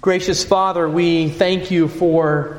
Gracious Father, we thank you for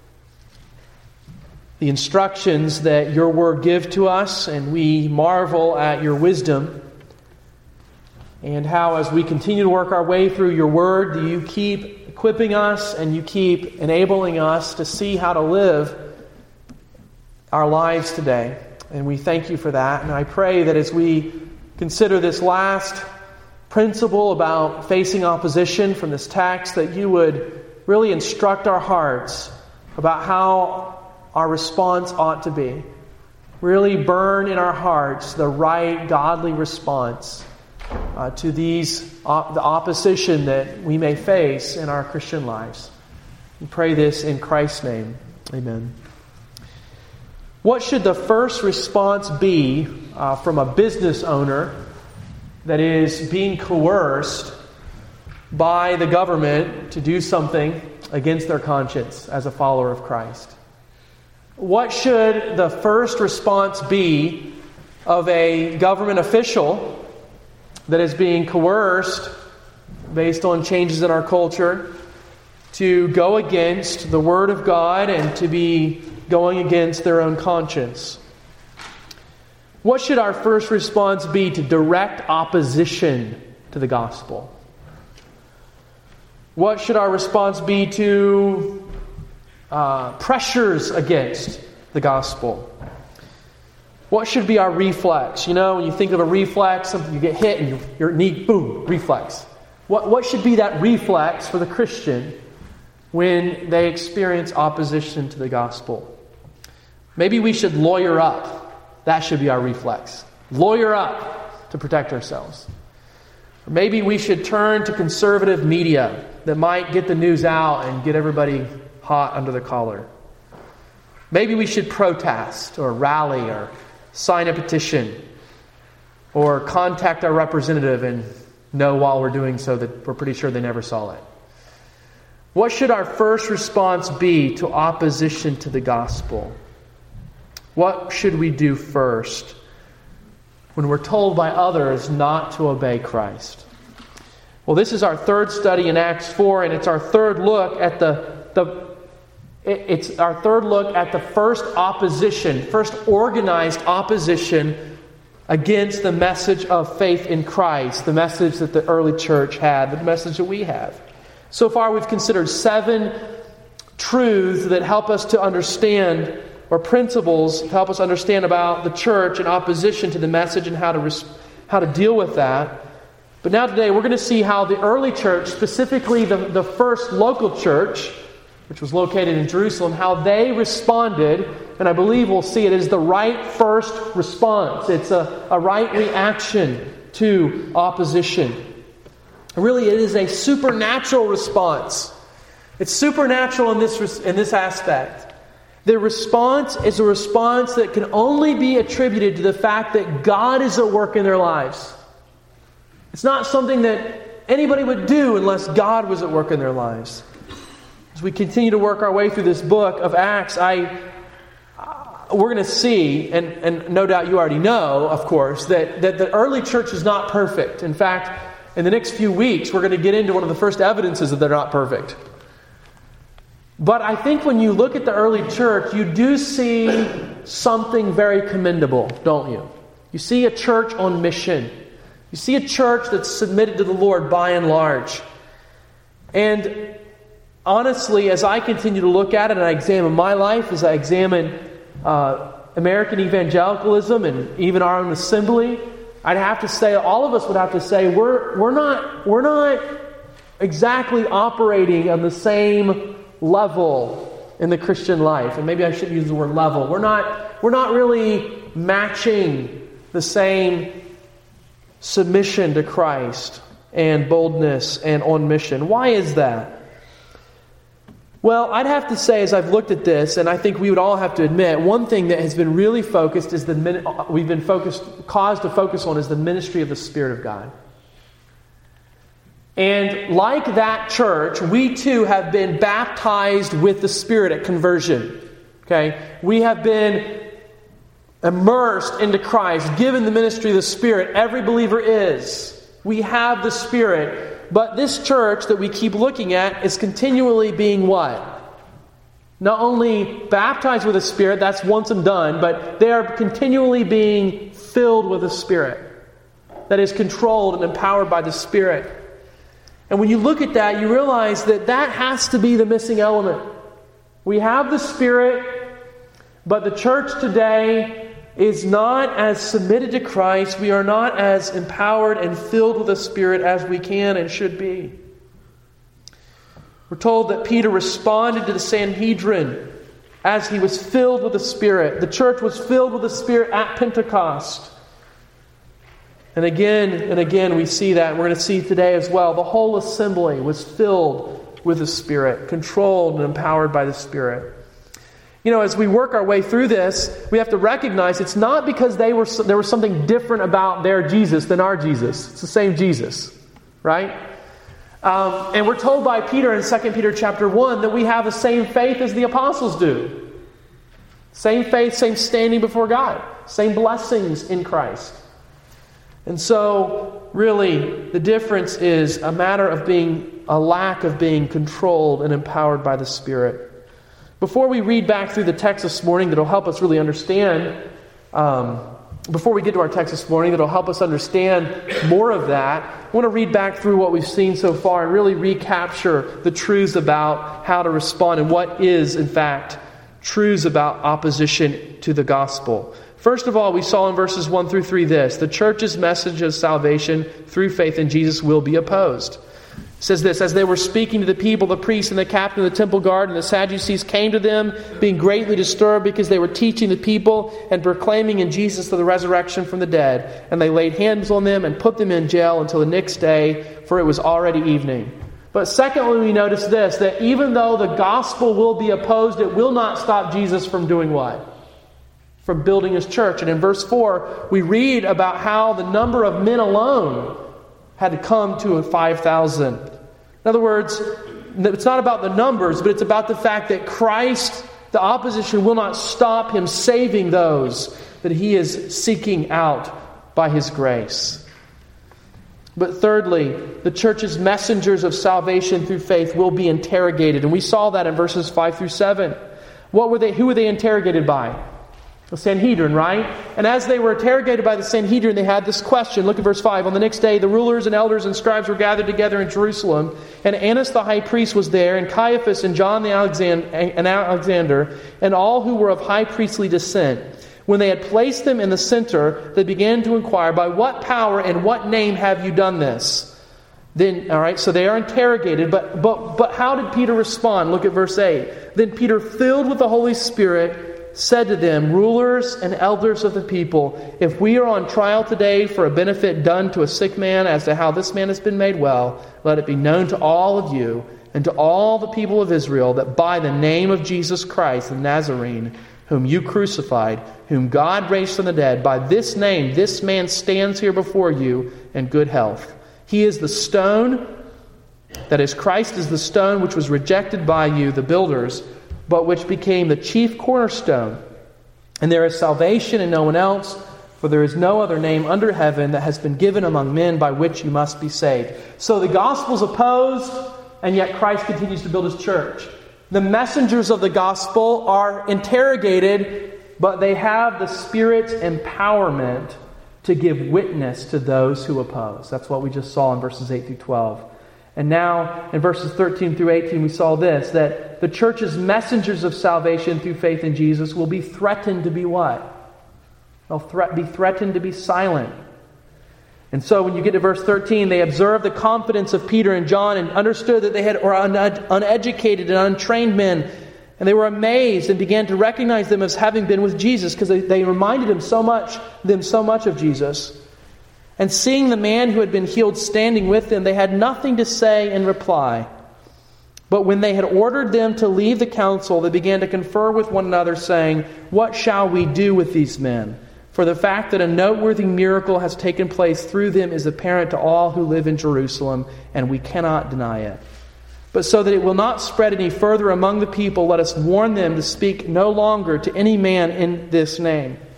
the instructions that your word gives to us, and we marvel at your wisdom and how, as we continue to work our way through your word, you keep equipping us and you keep enabling us to see how to live our lives today. And we thank you for that. And I pray that as we consider this last principle about facing opposition from this text, that you would really instruct our hearts about how our response ought to be. Really burn in our hearts the right, godly response to the opposition that we may face in our Christian lives. We pray this in Christ's name. Amen. What should the first response be from a business owner that is being coerced by the government to do something against their conscience as a follower of Christ? What should the first response be of a government official that is being coerced based on changes in our culture to go against the Word of God and to be going against their own conscience? What should our first response be to direct opposition to the gospel? What should our response be to pressures against the gospel? What should be our reflex? You know, when you think of a reflex, you get hit and your knee, boom, reflex. What should be that reflex for the Christian when they experience opposition to the gospel? Maybe we should lawyer up. That should be our reflex. Lawyer up to protect ourselves. Or maybe we should turn to conservative media that might get the news out and get everybody hot under the collar. Maybe we should protest or rally or sign a petition or contact our representative and know while we're doing so that we're pretty sure they never saw it. What should our first response be to opposition to the gospel? What should we do first when we're told by others not to obey Christ? Well, this is our third study in Acts 4, and it's our third look at the first opposition, first organized opposition against the message of faith in Christ, the message that the early church had, the message that we have. So far, we've considered 7 truths that help us to understand, or principles to help us understand about the church in opposition to the message and how to deal with that. But now today we're going to see how the early church, specifically the first local church, which was located in Jerusalem, how they responded, and I believe we'll see it as the right first response. It's a right reaction to opposition. Really, it is a supernatural response. It's supernatural in this aspect. The response is a response that can only be attributed to the fact that God is at work in their lives. It's not something that anybody would do unless God was at work in their lives. As we continue to work our way through this book of Acts, we're going to see, and no doubt you already know, of course, that the early church is not perfect. In fact, in the next few weeks, we're going to get into one of the first evidences that they're not perfect. But I think when you look at the early church, you do see something very commendable, don't you? You see a church on mission. You see a church that's submitted to the Lord by and large. And honestly, as I continue to look at it and I examine my life, as I examine American evangelicalism and even our own assembly, I'd have to say, all of us would have to say, we're not exactly operating on the same level in the Christian life. And maybe I shouldn't use the word level. We're not really matching the same submission to Christ and boldness and on mission. Why is that? Well, I'd have to say, as I've looked at this, and I think we would all have to admit, one thing that has been really focused is caused to focus on is the ministry of the Spirit of God. And like that church, we too have been baptized with the Spirit at conversion. Okay? We have been immersed into Christ, given the ministry of the Spirit. Every believer is. We have the Spirit But this church that we keep looking at is continually being what? Not only baptized with the Spirit, that's once and done, but they are continually being filled with the Spirit. That is controlled and empowered by the Spirit. And when you look at that, you realize that that has to be the missing element. We have the Spirit, but the church today is not as submitted to Christ. We are not as empowered and filled with the Spirit as we can and should be. We're told that Peter responded to the Sanhedrin as he was filled with the Spirit. The church was filled with the Spirit at Pentecost. And again we see that. We're going to see today as well. The whole assembly was filled with the Spirit, controlled and empowered by the Spirit. You know, as we work our way through this, we have to recognize it's not because there was something different about their Jesus than our Jesus. It's the same Jesus, right? And we're told by Peter in 2 Peter chapter 1 that we have the same faith as the apostles do. Same faith, same standing before God. Same blessings in Christ. And so, really, the difference is a matter of a lack of being controlled and empowered by the Spirit. Before we read back through the text this morning that'll help us really understand, before we get to our text this morning that'll help us understand more of that, I want to read back through what we've seen so far and really recapture the truths about how to respond and what is, in fact, truths about opposition to the gospel. First of all, we saw in verses 1 through 3 this: the church's message of salvation through faith in Jesus will be opposed. It says this: as they were speaking to the people, the priests and the captain of the temple guard and the Sadducees came to them, being greatly disturbed because they were teaching the people and proclaiming in Jesus the resurrection from the dead. And they laid hands on them and put them in jail until the next day, for it was already evening. But secondly, we notice this, that even though the gospel will be opposed, it will not stop Jesus from doing what? From building His church. And in verse 4, we read about how the number of men alone had to come to 5,000. In other words, it's not about the numbers, but it's about the fact that Christ, the opposition, will not stop Him saving those that He is seeking out by His grace. But thirdly, the church's messengers of salvation through faith will be interrogated. And we saw that in verses 5 through 7. Who were they interrogated by? The Sanhedrin, right? And as they were interrogated by the Sanhedrin, they had this question. Look at verse 5. On the next day, the rulers and elders and scribes were gathered together in Jerusalem. And Annas the high priest was there, and Caiaphas and John the Alexander, and all who were of high priestly descent. When they had placed them in the center, they began to inquire, by what power and what name have you done this? Then, all right, so they are interrogated, but how did Peter respond? Look at verse 8. Then Peter, filled with the Holy Spirit, said to them, rulers and elders of the people, if we are on trial today for a benefit done to a sick man as to how this man has been made well, let it be known to all of you and to all the people of Israel that by the name of Jesus Christ, the Nazarene, whom you crucified, whom God raised from the dead, by this name this man stands here before you in good health. He is the stone, that is, Christ is the stone which was rejected by you, the builders, but which became the chief cornerstone. And there is salvation in no one else, for there is no other name under heaven that has been given among men by which you must be saved. So the gospel's opposed, and yet Christ continues to build His church. The messengers of the gospel are interrogated, but they have the Spirit's empowerment to give witness to those who oppose. That's what we just saw in verses 8 through 12. And now, in verses 13 through 18, we saw this, that the church's messengers of salvation through faith in Jesus will be threatened to be what? They'll be threatened to be silent. And so when you get to verse 13, they observed the confidence of Peter and John and understood that they were uneducated and untrained men. And they were amazed and began to recognize them as having been with Jesus because they reminded them so much of Jesus. And seeing the man who had been healed standing with them, they had nothing to say in reply. But when they had ordered them to leave the council, they began to confer with one another, saying, what shall we do with these men? For the fact that a noteworthy miracle has taken place through them is apparent to all who live in Jerusalem, and we cannot deny it. But so that it will not spread any further among the people, let us warn them to speak no longer to any man in this name.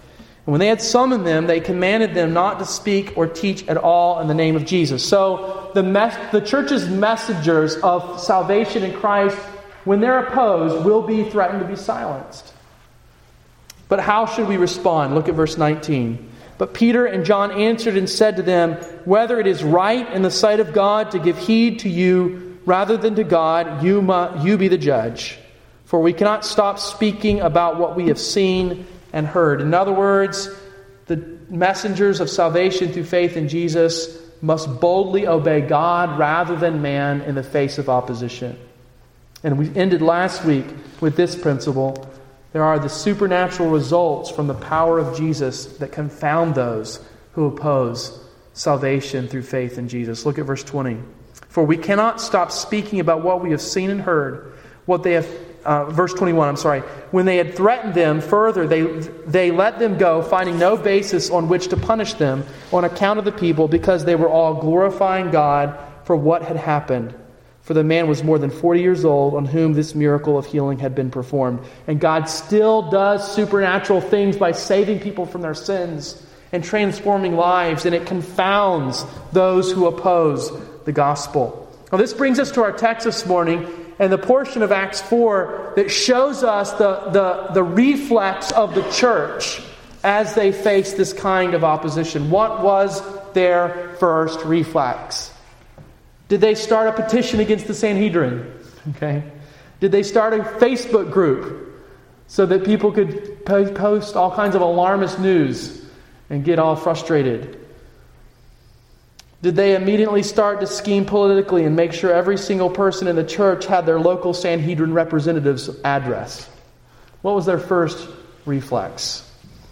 And when they had summoned them, they commanded them not to speak or teach at all in the name of Jesus. So the church's messengers of salvation in Christ, when they're opposed, will be threatened to be silenced. But how should we respond? Look at verse 19. But Peter and John answered and said to them, whether it is right in the sight of God to give heed to you rather than to God, you be the judge. For we cannot stop speaking about what we have seen and heard. In other words, the messengers of salvation through faith in Jesus must boldly obey God rather than man in the face of opposition. And we ended last week with this principle. There are the supernatural results from the power of Jesus that confound those who oppose salvation through faith in Jesus. Look at verse 20. For we cannot stop speaking about what we have seen and heard. Verse 21, When they had threatened them further, they let them go, finding no basis on which to punish them on account of the people, because they were all glorifying God for what had happened. For the man was more than 40 years old on whom this miracle of healing had been performed. And God still does supernatural things by saving people from their sins and transforming lives. And it confounds those who oppose the gospel. Now this brings us to our text this morning and the portion of Acts 4 that shows us the reflex of the church as they face this kind of opposition. What was their first reflex? Did they start a petition against the Sanhedrin? Okay. Did they start a Facebook group so that people could post all kinds of alarmist news and get all frustrated? Did they immediately start to scheme politically and make sure every single person in the church had their local Sanhedrin representative's address? What was their first reflex?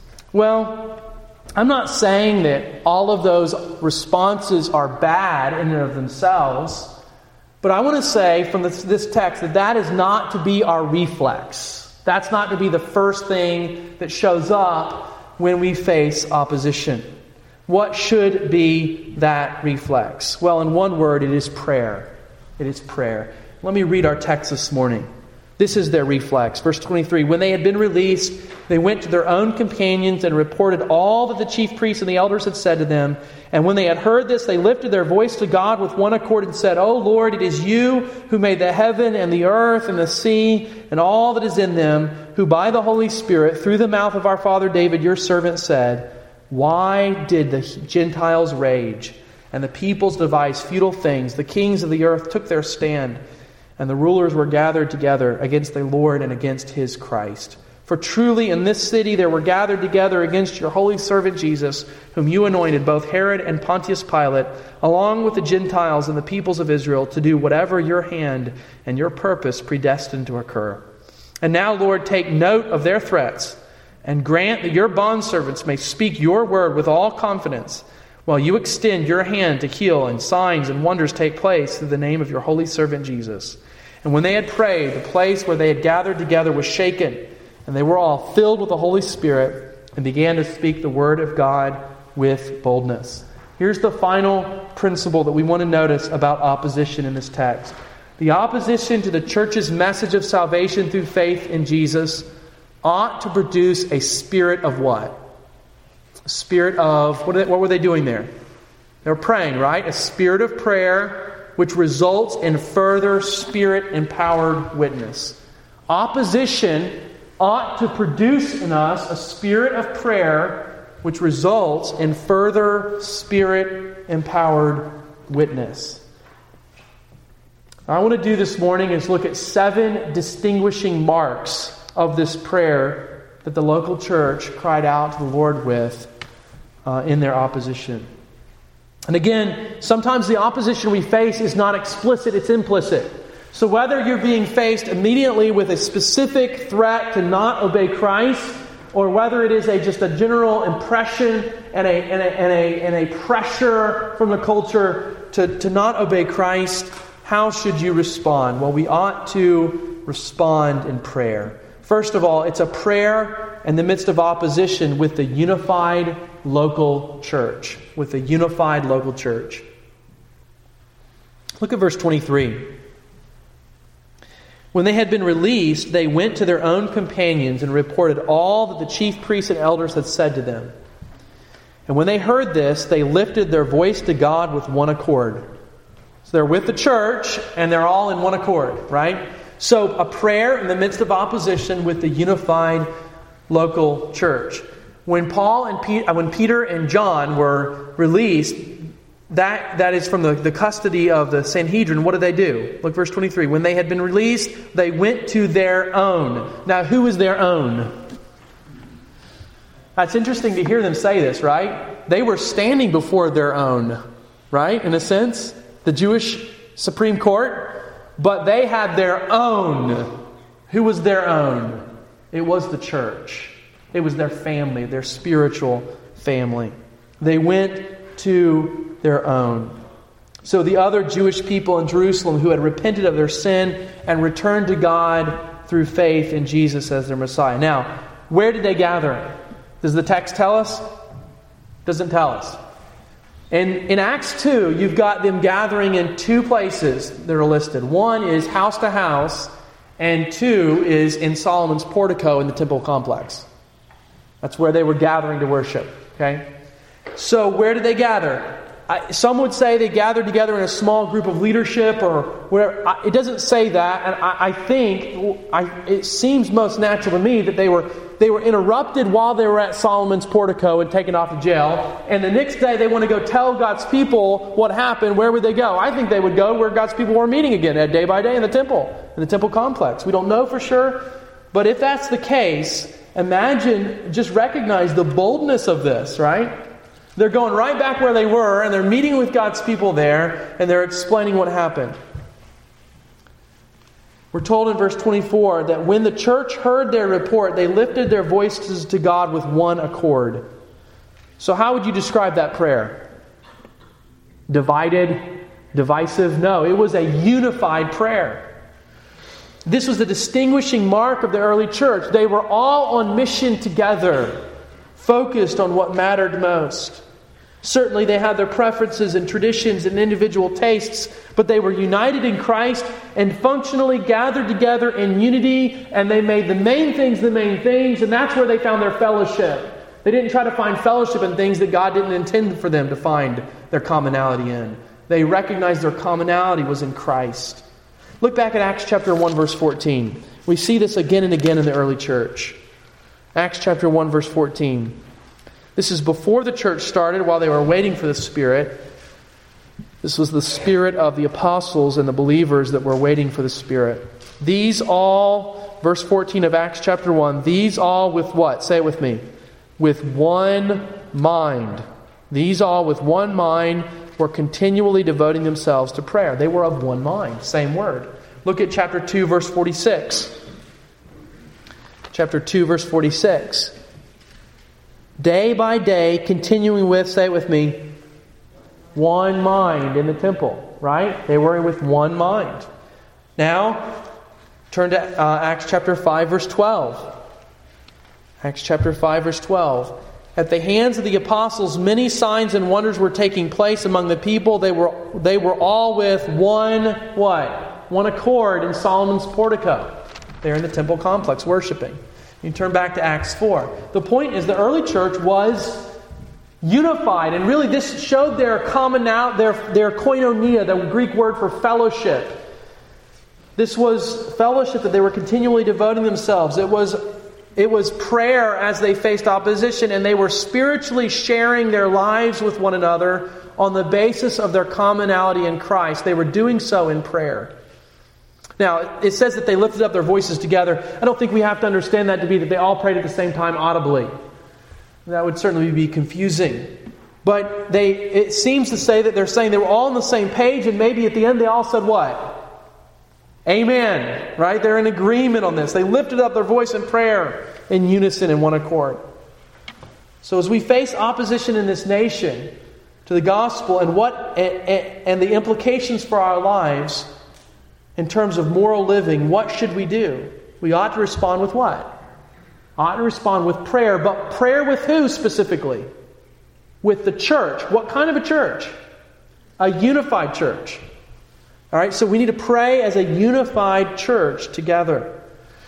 Well, I'm not saying that all of those responses are bad in and of themselves, but I want to say from this text that is not to be our reflex. That's not to be the first thing that shows up when we face opposition. What should be that reflex? Well, in one word, it is prayer. It is prayer. Let me read our text this morning. This is their reflex. Verse 23, when they had been released, they went to their own companions and reported all that the chief priests and the elders had said to them. And when they had heard this, they lifted their voice to God with one accord and said, O Lord, it is you who made the heaven and the earth and the sea and all that is in them, who by the Holy Spirit, through the mouth of our father David, your servant, said, why did the Gentiles rage and the peoples devise futile things? The kings of the earth took their stand, and the rulers were gathered together against the Lord and against his Christ. For truly in this city there were gathered together against your holy servant Jesus, whom you anointed, both Herod and Pontius Pilate, along with the Gentiles and the peoples of Israel, to do whatever your hand and your purpose predestined to occur. And now, Lord, take note of their threats, and grant that your bondservants may speak your word with all confidence, while you extend your hand to heal, and signs and wonders take place through the name of your holy servant Jesus. And when they had prayed, the place where they had gathered together was shaken, and they were all filled with the Holy Spirit and began to speak the word of God with boldness. Here's the final principle that we want to notice about opposition in this text. The opposition to the church's message of salvation through faith in Jesus ought to produce a spirit of what? A spirit of, what were they doing there? They were praying, right? A spirit of prayer which results in further Spirit-empowered witness. Opposition ought to produce in us a spirit of prayer which results in further Spirit-empowered witness. What I want to do this morning is look at 7 distinguishing marks of this prayer that the local church cried out to the Lord with in their opposition. And again, sometimes the opposition we face is not explicit, it's implicit. So whether you're being faced immediately with a specific threat to not obey Christ, or whether it is just a general impression and a pressure from the culture to not obey Christ, how should you respond? Well, we ought to respond in prayer. First of all, it's a prayer in the midst of opposition with the unified local church. With the unified local church. Look at verse 23. When they had been released, they went to their own companions and reported all that the chief priests and elders had said to them. And when they heard this, they lifted their voice to God with one accord. So they're with the church, and they're all in one accord, right? So a prayer in the midst of opposition with the unified local church. When Peter and John were released, that is from the custody of the Sanhedrin. What did they do? Look, verse 23. When they had been released, they went to their own. Now, who is their own? That's interesting to hear them say this, right? They were standing before their own, right? In a sense, the Jewish Supreme Court, but they had their own. Who was their own? It was the church. It was their family, their spiritual family. They went to their own. So the other Jewish people in Jerusalem who had repented of their sin and returned to God through faith in Jesus as their Messiah. Now, where did they gather? Does the text tell us? Doesn't tell us. And in Acts 2, you've got them gathering in two places that are listed. One is house to house, and two is in Solomon's portico in the temple complex. That's where they were gathering to worship. Okay? So where did they gather? Some would say they gathered together in a small group of leadership or where. It doesn't say that, and I think it seems most natural to me that they were interrupted while they were at Solomon's portico and taken off to jail. And the next day they want to go tell God's people what happened. Where would they go? I think they would go where God's people were meeting again, day by day in the temple complex. We don't know for sure, but if that's the case, recognize the boldness of this, right? They're going right back where they were, and they're meeting with God's people there, and they're explaining what happened. We're told in verse 24 that when the church heard their report, they lifted their voices to God with one accord. So how would you describe that prayer? Divided? Divisive? No, it was a unified prayer. This was the distinguishing mark of the early church. They were all on mission together, focused on what mattered most. Certainly they had their preferences and traditions and individual tastes, but they were united in Christ and functionally gathered together in unity, and they made the main things, and that's where they found their fellowship. They didn't try to find fellowship in things that God didn't intend for them to find their commonality in. They recognized their commonality was in Christ. Look back at Acts chapter 1, verse 14. We see this again and again in the early church. Acts chapter 1, verse 14. This is before the church started, while they were waiting for the Spirit. This was the Spirit of the apostles and the believers that were waiting for the Spirit. These all, verse 14 of Acts chapter 1, these all with what? Say it with me. With one mind. These all with one mind were continually devoting themselves to prayer. They were of one mind. Same word. Look at chapter 2, verse 46. Chapter 2, verse 46. Day by day, continuing with, say it with me, one mind in the temple, right? They were with one mind. Now, turn to Acts chapter 5, verse 12. Acts chapter 5, verse 12. At the hands of the apostles, many signs and wonders were taking place among the people. They were all with one, what? One accord in Solomon's portico. They're in the temple complex worshiping. You turn back to Acts 4. The point is the early church was unified, and really this showed their commonality, their koinonia, the Greek word for fellowship. This was fellowship that they were continually devoting themselves. It was prayer as they faced opposition, and they were spiritually sharing their lives with one another on the basis of their commonality in Christ. They were doing so in prayer. Now, it says that they lifted up their voices together. I don't think we have to understand that to be that they all prayed at the same time audibly. That would certainly be confusing. But it seems to say that they're saying they were all on the same page, and maybe at the end they all said what? Amen. Right? They're in agreement on this. They lifted up their voice in prayer in unison in one accord. So as we face opposition in this nation to the gospel and the implications for our lives, in terms of moral living, what should we do? We ought to respond with what? Ought to respond with prayer. But prayer with who specifically? With the church. What kind of a church? A unified church. All right, so we need to pray as a unified church together.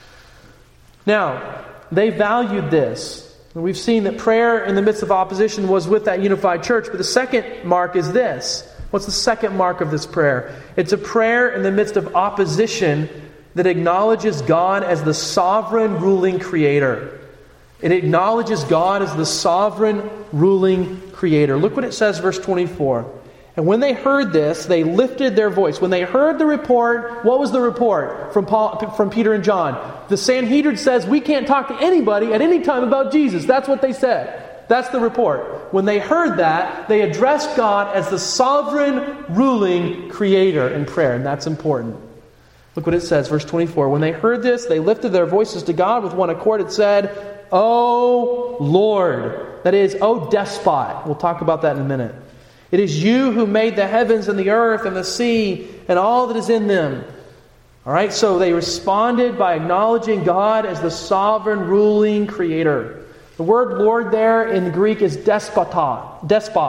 Now, they valued this. We've seen that prayer in the midst of opposition was with that unified church, but the second mark is this. What's the second mark of this prayer? It's a prayer in the midst of opposition that acknowledges God as the sovereign ruling creator. It acknowledges God as the sovereign ruling creator. Look what it says, verse 24. And when they heard this, they lifted their voice. When they heard the report, what was the report from Peter and John? The Sanhedrin says, we can't talk to anybody at any time about Jesus. That's what they said. That's the report. When they heard that, they addressed God as the sovereign ruling creator in prayer. And that's important. Look what it says, verse 24. When they heard this, they lifted their voices to God with one accord and said, O Lord. That is, O despot. We'll talk about that in a minute. It is you who made the heavens and the earth and the sea and all that is in them. All right, so they responded by acknowledging God as the sovereign ruling creator. The word Lord there in the Greek is despotos.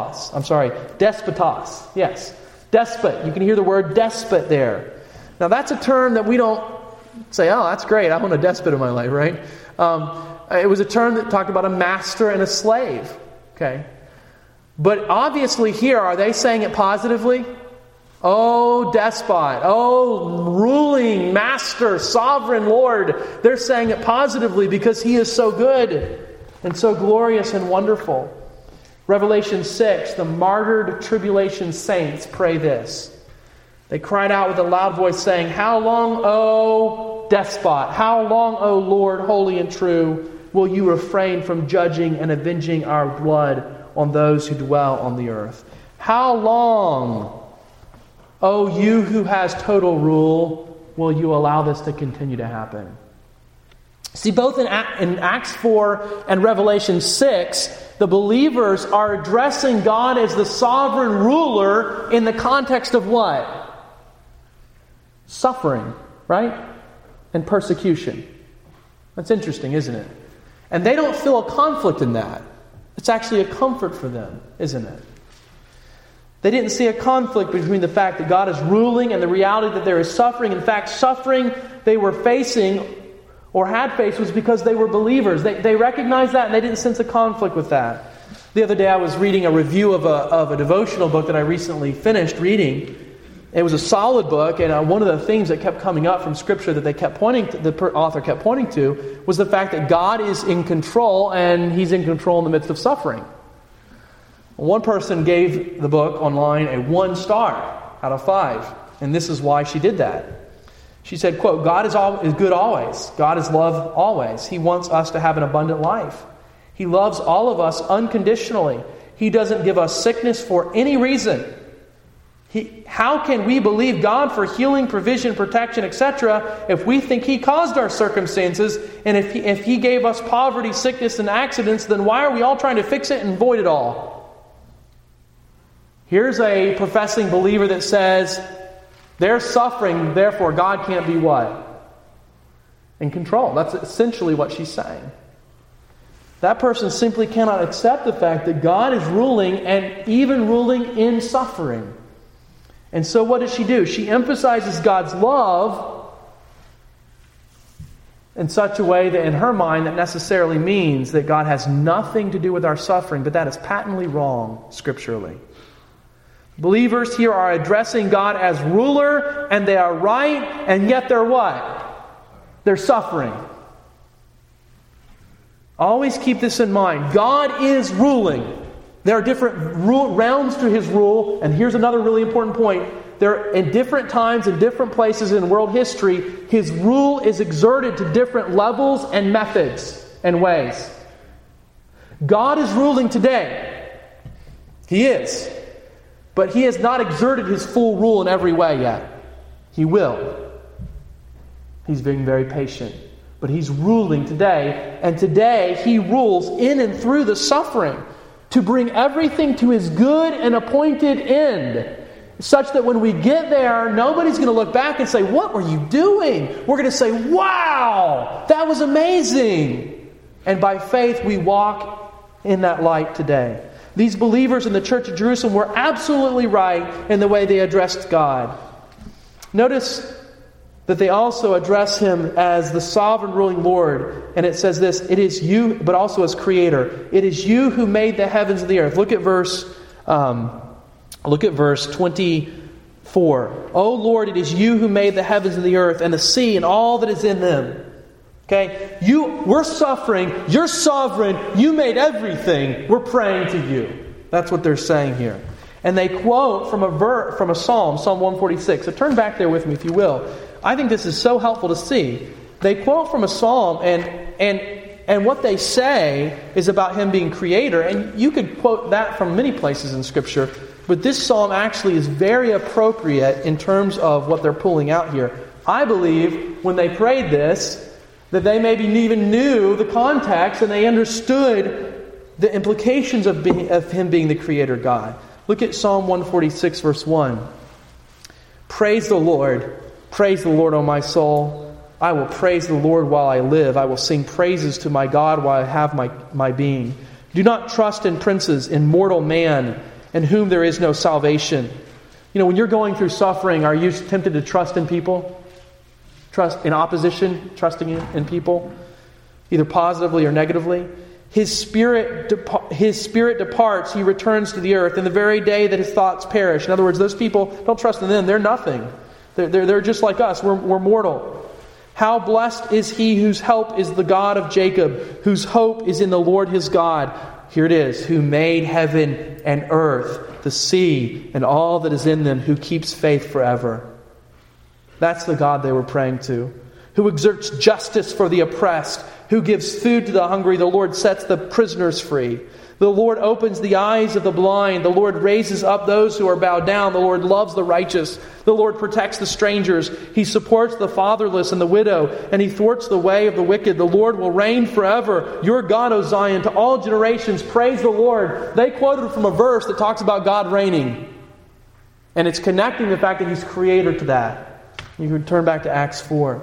Yes, despot. You can hear the word despot there. Now that's a term that we don't say, oh, that's great, I want a despot in my life, right? It was a term that talked about a master and a slave. Okay. But obviously here, are they saying it positively? Oh, despot. Oh, ruling, master, sovereign Lord. They're saying it positively because He is so good and so glorious and wonderful. Revelation 6, the martyred tribulation saints pray this. They cried out with a loud voice saying, How long, O despot? How long, O Lord, holy and true, will you refrain from judging and avenging our blood on those who dwell on the earth? How long, O you who has total rule, will you allow this to continue to happen? See, both in Acts 4 and Revelation 6, the believers are addressing God as the sovereign ruler in the context of what? Suffering, right? And persecution. That's interesting, isn't it? And they don't feel a conflict in that. It's actually a comfort for them, isn't it? They didn't see a conflict between the fact that God is ruling and the reality that there is suffering. In fact, suffering they were facing or had faced was because they were believers. They recognized that and they didn't sense a conflict with that. The other day I was reading a review of a devotional book that I recently finished reading. It was a solid book, and one of the themes that kept coming up from Scripture that the author kept pointing to was the fact that God is in control, and He's in control in the midst of suffering. One person gave the book online a 1 star out of 5, and this is why she did that. She said, quote, God is good always. God is love always. He wants us to have an abundant life. He loves all of us unconditionally. He doesn't give us sickness for any reason. How can we believe God for healing, provision, protection, etc. if we think He caused our circumstances, and if He gave us poverty, sickness, and accidents, then why are we all trying to fix it and avoid it all? Here's a professing believer that says, they're suffering, therefore God can't be what? In control. That's essentially what she's saying. That person simply cannot accept the fact that God is ruling, and even ruling in suffering. And so what does she do? She emphasizes God's love in such a way that in her mind that necessarily means that God has nothing to do with our suffering, but that is patently wrong scripturally. Believers here are addressing God as ruler, and they are right, and yet they're what? They're suffering. Always keep this in mind. God is ruling. There are different realms to His rule, and here's another really important point. There, in different times and different places in world history, His rule is exerted to different levels and methods and ways. God is ruling today. He is. But He has not exerted His full rule in every way yet. He will. He's being very patient. But He's ruling today, and today He rules in and through the suffering, to bring everything to His good and appointed end, such that when we get there, nobody's going to look back and say, what were you doing? We're going to say, wow, that was amazing. And by faith, we walk in that light today. These believers in the church of Jerusalem were absolutely right in the way they addressed God. Notice that they also address him as the sovereign ruling Lord. And it says this, it is you, but also as creator. It is you who made the heavens and the earth. Look at verse 24. O Lord, it is you who made the heavens and the earth and the sea and all that is in them. Okay? We're suffering. You're sovereign. You made everything. We're praying to you. That's what they're saying here. And they quote from a psalm, Psalm 146. So turn back there with me if you will. I think this is so helpful to see. They quote from a psalm, and what they say is about him being creator. And you could quote that from many places in Scripture. But this psalm actually is very appropriate in terms of what they're pulling out here. I believe when they prayed this, that they maybe even knew the context and they understood the implications of him being the creator God. Look at Psalm 146, verse 1. Praise the Lord, O my soul. I will praise the Lord while I live. I will sing praises to my God while I have my being. Do not trust in princes, in mortal man, in whom there is no salvation. You know, when you're going through suffering, are you tempted to trust in people? Trust in opposition, trusting in people, either positively or negatively. His spirit departs, he returns to the earth, in the very day that his thoughts perish. In other words, those people, don't trust in them, they're nothing. They're just like us, we're mortal. How blessed is he whose help is the God of Jacob, whose hope is in the Lord his God. Here it is, who made heaven and earth, the sea, and all that is in them, who keeps faith forever. That's the God they were praying to. Who exerts justice for the oppressed, who gives food to the hungry. The Lord sets the prisoners free. The Lord opens the eyes of the blind. The Lord raises up those who are bowed down. The Lord loves the righteous. The Lord protects the strangers. He supports the fatherless and the widow, and he thwarts the way of the wicked. The Lord will reign forever. Your God, O Zion, to all generations, praise the Lord. They quoted from a verse that talks about God reigning. And it's connecting the fact that he's creator to that. You can turn back to Acts 4.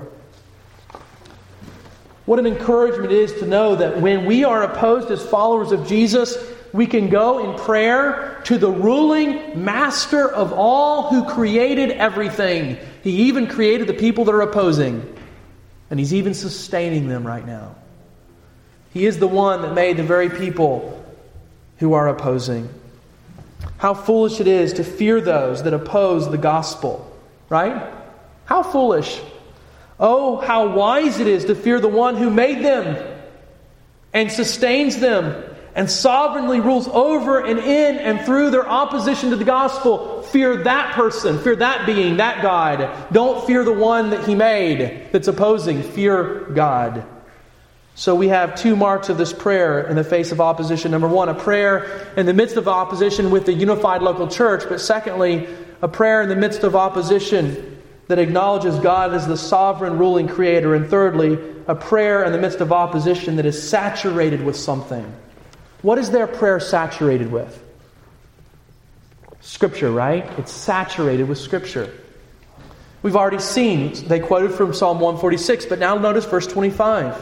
What an encouragement it is to know that when we are opposed as followers of Jesus, we can go in prayer to the ruling master of all, who created everything. He even created the people that are opposing. And he's even sustaining them right now. He is the one that made the very people who are opposing. How foolish it is to fear those that oppose the gospel. Right? How foolish. Oh, how wise it is to fear the one who made them and sustains them and sovereignly rules over and in and through their opposition to the gospel. Fear that person. Fear that being, that God. Don't fear the one that he made that's opposing. Fear God. So we have two marks of this prayer in the face of opposition. Number one, a prayer in the midst of opposition with the unified local church. But secondly, a prayer in the midst of opposition that acknowledges God as the sovereign ruling creator. And thirdly, a prayer in the midst of opposition that is saturated with something. What is their prayer saturated with? Scripture, right? It's saturated with Scripture. We've already seen, they quoted from Psalm 146, but now notice verse 25.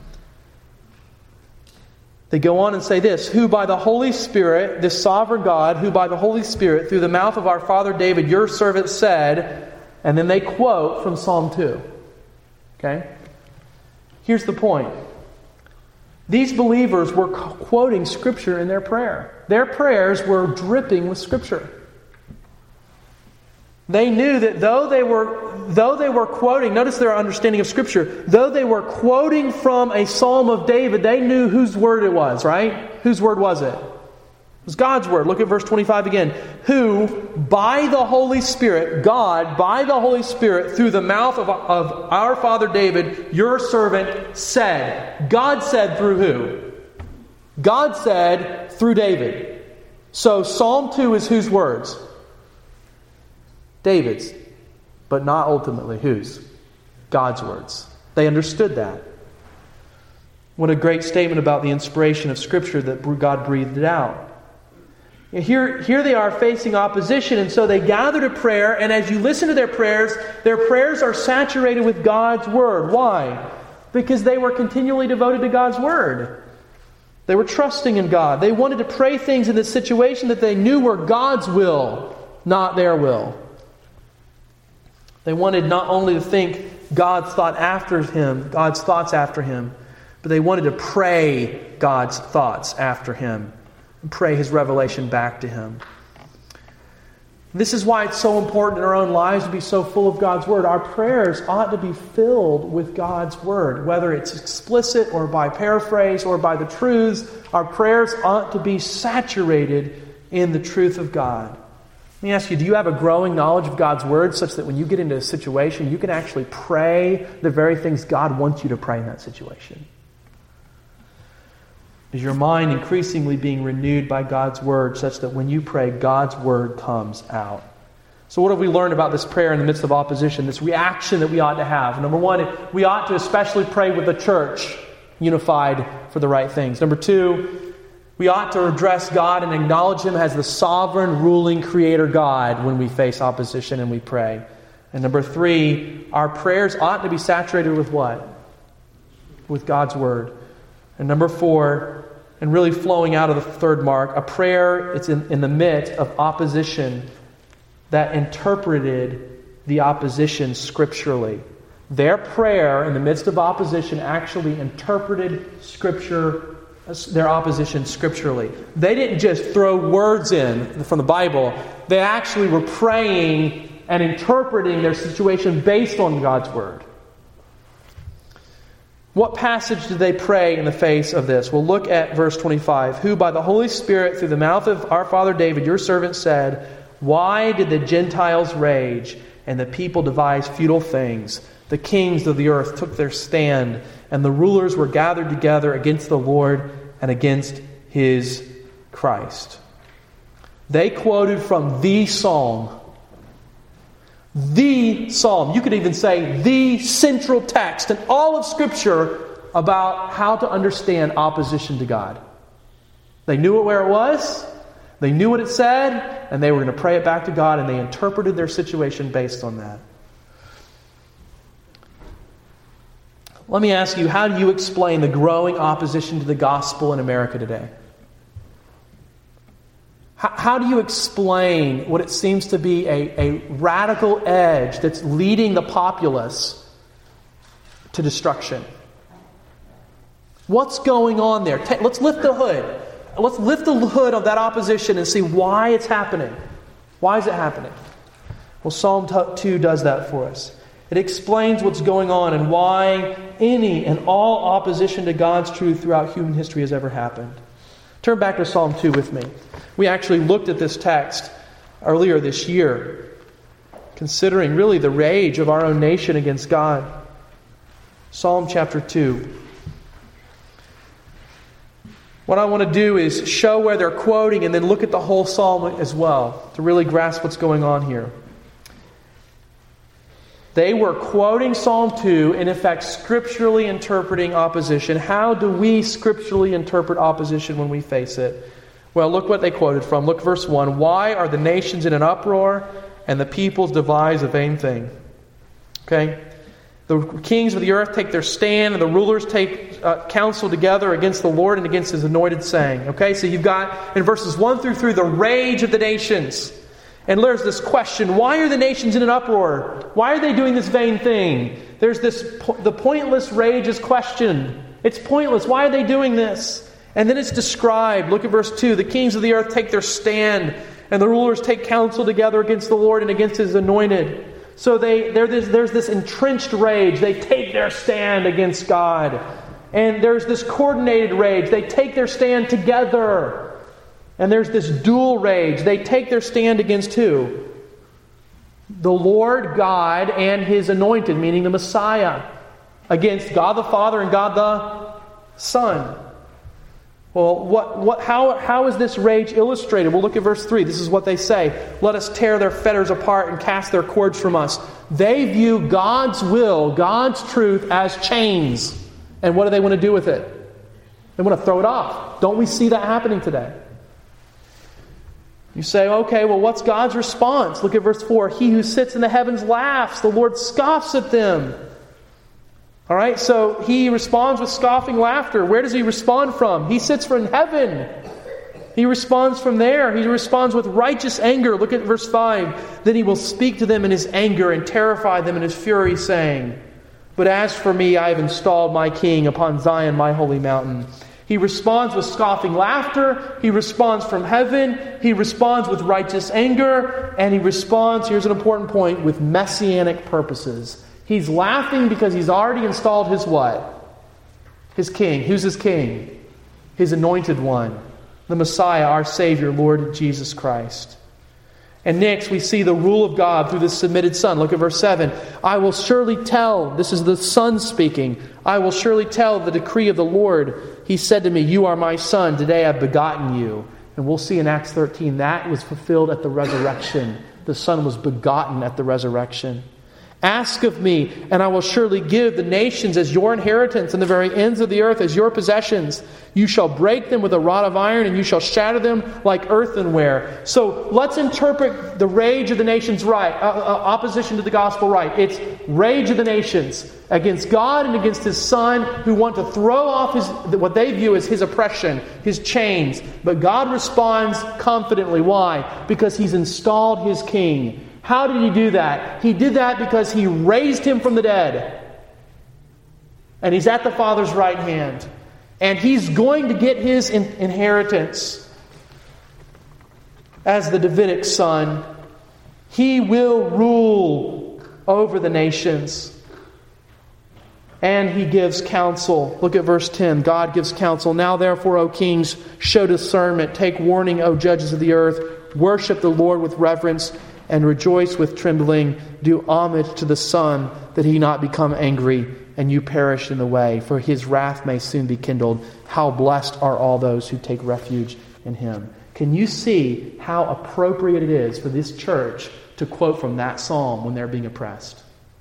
They go on and say this, who by the Holy Spirit, this sovereign God, who by the Holy Spirit, through the mouth of our father David, your servant said, and then they quote from Psalm 2. Okay? Here's the point. These believers were quoting Scripture in their prayer. Their prayers were dripping with Scripture. They knew that though they were quoting, notice their understanding of Scripture, though they were quoting from a Psalm of David, they knew whose word it was, right? Whose word was it? It was God's word. Look at verse 25 again. Who, by the Holy Spirit, God, by the Holy Spirit, through the mouth of our father David, your servant, said. God said through who? God said through David. So Psalm 2 is whose words? David's. But not ultimately whose? God's words. They understood that. What a great statement about the inspiration of Scripture that God breathed it out. Here they are facing opposition, and so they gather to prayer, and as you listen to their prayers are saturated with God's Word. Why? Because they were continually devoted to God's Word. They were trusting in God. They wanted to pray things in this situation that they knew were God's will, not their will. They wanted not only to think God's thoughts after him, but they wanted to pray God's thoughts after him and pray his revelation back to him. This is why it's so important in our own lives to be so full of God's Word. Our prayers ought to be filled with God's Word, whether it's explicit or by paraphrase or by the truths. Our prayers ought to be saturated in the truth of God. Let me ask you, do you have a growing knowledge of God's Word such that when you get into a situation, you can actually pray the very things God wants you to pray in that situation? Is your mind increasingly being renewed by God's Word such that when you pray, God's Word comes out? So what have we learned about this prayer in the midst of opposition, this reaction that we ought to have? Number one, we ought to especially pray with the church, unified for the right things. Number two, we ought to address God and acknowledge Him as the sovereign, ruling, creator God when we face opposition and we pray. And number three, our prayers ought to be saturated with what? With God's Word. And number four, and really flowing out of the third mark, a prayer, it's in the midst of opposition that interpreted the opposition scripturally. Their prayer in the midst of opposition actually interpreted Scripture, their opposition scripturally. They didn't just throw words in from the Bible. They actually were praying and interpreting their situation based on God's Word. What passage did they pray in the face of this? Well, look at verse 25. Who by the Holy Spirit through the mouth of our father David, your servant, said, why did the Gentiles rage and the people devise futile things? The kings of the earth took their stand, and the rulers were gathered together against the Lord and against His Christ. They quoted from the Psalm. The Psalm. You could even say the central text in all of Scripture about how to understand opposition to God. They knew it where it was. They knew what it said. And they were going to pray it back to God. And they interpreted their situation based on that. Let me ask you, how do you explain the growing opposition to the gospel in America today? How do you explain what it seems to be a radical edge that's leading the populace to destruction? What's going on there? Let's lift the hood. Let's lift the hood of that opposition and see why it's happening. Why is it happening? Well, Psalm 2 does that for us. It explains what's going on and why any and all opposition to God's truth throughout human history has ever happened. Turn back to Psalm 2 with me. We actually looked at this text earlier this year, considering really the rage of our own nation against God. Psalm chapter 2. What I want to do is show where they're quoting and then look at the whole psalm as well to really grasp what's going on here. They were quoting Psalm 2, in effect, scripturally interpreting opposition. How do we scripturally interpret opposition when we face it? Well, look what they quoted from. Look, verse 1. Why are the nations in an uproar and the peoples devise a vain thing? Okay? The kings of the earth take their stand and the rulers take counsel together against the Lord and against His anointed, saying. Okay, so you've got in verses 1 through 3 the rage of the nations. And there's this question, why are the nations in an uproar? Why are they doing this vain thing? There's this, the pointless rage is questioned. It's pointless. Why are they doing this? And then it's described. Look at verse 2. The kings of the earth take their stand, and the rulers take counsel together against the Lord and against His anointed. So there's this entrenched rage. They take their stand against God. And there's this coordinated rage. They take their stand together. And there's this dual rage. They take their stand against who? The Lord God and His anointed, meaning the Messiah. Against God the Father and God the Son. Well, how is this rage illustrated? Well, look at verse 3. This is what they say. Let us tear their fetters apart and cast their cords from us. They view God's will, God's truth as chains. And what do they want to do with it? They want to throw it off. Don't we see that happening today? You say, okay, well, what's God's response? Look at verse 4. He who sits in the heavens laughs. The Lord scoffs at them. All right, so He responds with scoffing laughter. Where does He respond from? He sits in heaven. He responds from there. He responds with righteous anger. Look at verse 5. Then he will speak to them in his anger and terrify them in his fury, saying, "But as for me, I have installed my king upon Zion, my holy mountain." He responds with scoffing laughter. He responds from heaven. He responds with righteous anger. And he responds, here's an important point, with messianic purposes. He's laughing because he's already installed his what? His king. Who's his king? His anointed one. The Messiah, our Savior, Lord Jesus Christ. And next we see the rule of God through the submitted Son. Look at verse 7. "I will surely tell," this is the Son speaking, "I will surely tell the decree of the Lord. He said to me, 'You are my Son, today I've begotten you.'" And we'll see in Acts 13 that was fulfilled at the resurrection. The Son was begotten at the resurrection. "Ask of me, and I will surely give the nations as your inheritance and the very ends of the earth as your possessions. You shall break them with a rod of iron, and you shall shatter them like earthenware." So let's interpret the rage of the nations right, opposition to the gospel right. It's rage of the nations against God and against His Son, who want to throw off what they view as His oppression, His chains. But God responds confidently. Why? Because He's installed His King. How did He do that? He did that because He raised Him from the dead. And He's at the Father's right hand. And He's going to get His inheritance as the Davidic Son. He will rule over the nations. And He gives counsel. Look at verse 10. God gives counsel. "Now therefore, O kings, show discernment. Take warning, O judges of the earth. Worship the Lord with reverence and rejoice with trembling. Do homage to the Son, that He not become angry and you perish in the way, for His wrath may soon be kindled. How blessed are all those who take refuge in Him." Can you see how appropriate it is for this church to quote from that psalm when they're being oppressed?